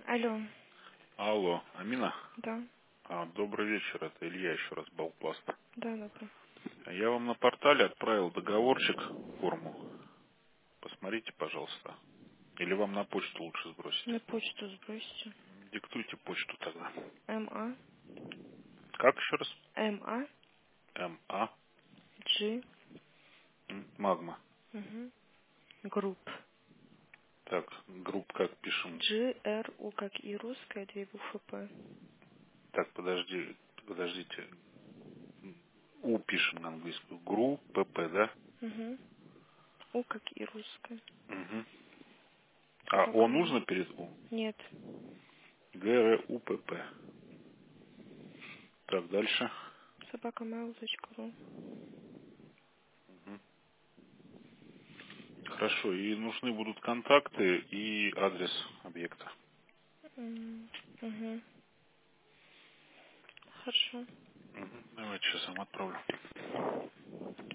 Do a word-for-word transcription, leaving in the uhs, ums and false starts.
Алло, Алло, Амина? да, А, добрый вечер, это Илья еще раз, Балпласт. да, да, да. Я вам на портале отправил договорчик, форму. Посмотрите, пожалуйста. Или вам на почту лучше сбросить. На почту сбросьте. Диктуйте почту тогда. МА, Как еще раз? МА, МА. G, М, Магма. угу. Групп. Так, групп как пишем? G, R, U, как и русская, две буквы П. Так, подожди, подождите. У пишем на английскую. Гру, ПП, да? Угу. У, как и русская. Угу. А Собака О Mail. нужно перед У? Нет. Г, Р, У, П, П. Так, дальше. Собака Mail.ru. Хорошо, и нужны будут контакты и адрес объекта. Угу. Хорошо. Мгм. Давайте сейчас вам отправлю.